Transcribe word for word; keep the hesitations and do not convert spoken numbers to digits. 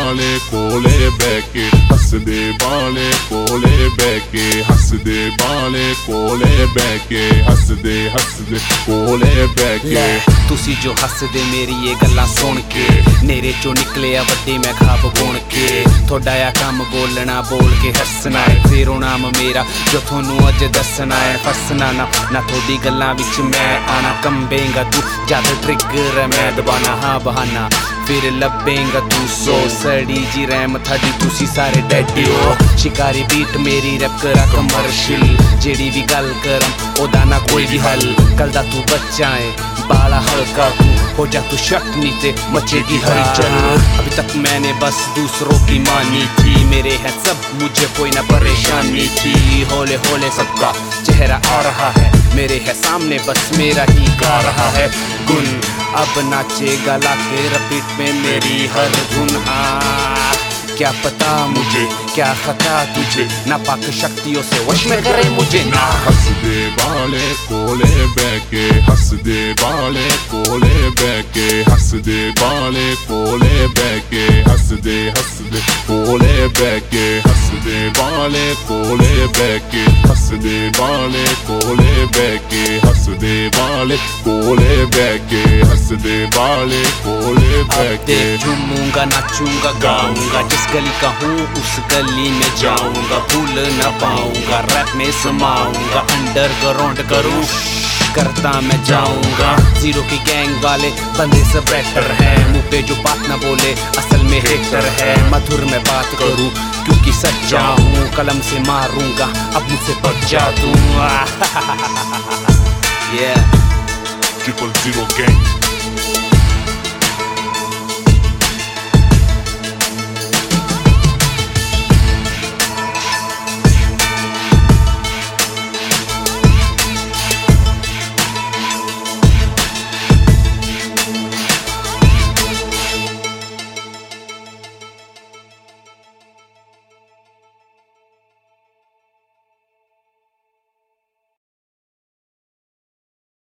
बाले कोले बैके हसदे बाले कोले बैके हसदे बाले कोले बैके हसदे हसदे कोले बैके तुसी जो हसदे मेरी ये गल्लां सुन के नेरे चो निकले आ वड्डे मैं खाब बुन के थोड़ा आ कम बोलना बोल के हसना है फेरो नाम मेरा जो थोनू अज दसना है फसना ना ना थोड़ी गल्लां विच मैं आना कंबेंगा तू ज्यादा ट्रिगर मैं दबाना हाँ बहाना फिर लभेंगा तू सो सड़ी जी रैम थाडी तुसी सारे डैडी हो शिकारी बीट मेरी रैप करा कमर्शियल जेड़ी भी गल करम ओदा ना कोई भी हल कल दा तू बच्चा है बाला हल्का तू हो जा तू शक नीचे मचेगी हलचल अभी तक मैंने बस दूसरों की मानी थी मेरे हैं सब मुझे कोई ना परेशानी थी होले होले सबका चेहरा आ रहा है मेरे है सामने बस मेरा ही गा रहा है गुन अब नाचेगा लाके रपीट में मेरी हर धुन हाँ क्या पता मुझे क्या खता तुझे ना पाक शक्तियों से वश में करे मुझे ना हसदे बाले कोले बैके हसदे बाले कोले बैके हसदे बाले कोले बैके हसदे हसदे कोले बैके हसदे बाले कोले बैके हसदे बाले कोले बैके हसदे बाले कोले बैके हसदे बाले कोले बैके झूमूंगा नाचूंगा गाऊंगा जिस गली का हूँ उस गली में जाऊंगा भूल न पाऊंगा रैप में समाऊंगा अंडरग्राउंड करूँ करता मैं जाऊंगा जीरो की गैंग वाले बंदे सब बेटर है मुंह पे जो बात ना बोले असल में हेटर है मधुर में बात करूं क्योंकि सच्चा हूँ कलम से मारूंगा अब मुझसे बच जा तू Triple Zero Gang